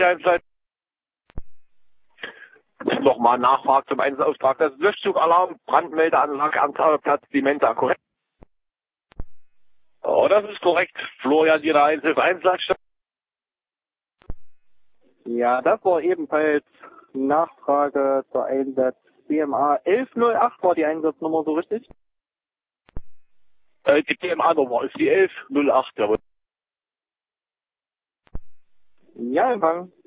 Nochmal Nachfrage zum Einsatzaustrag. Das ist Löschzugalarm, Brandmeldeanlage am Platz Dimenta, korrekt? Oh, das ist korrekt. Florian, Ihre Einsatzstation. Ja, das war ebenfalls Nachfrage zur Einsatz BMA 1108 war die Einsatznummer, so richtig? Die PMA-Nummer ist die 1108, jawohl. Ja, Empfang.